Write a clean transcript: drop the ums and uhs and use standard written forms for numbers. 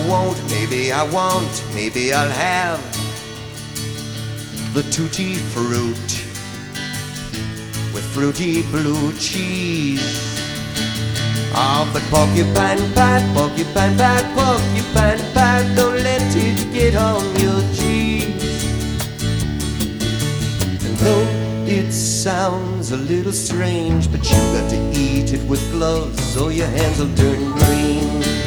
won't, maybe I won't, maybe I'll have the tutti fruit with fruity blue cheese. Oh, but porcupine pie, porcupine pie, porcupine pie, don't let it get on your cheese. And though it sounds a little strange, but you got to eat it with gloves or your hands will turn green.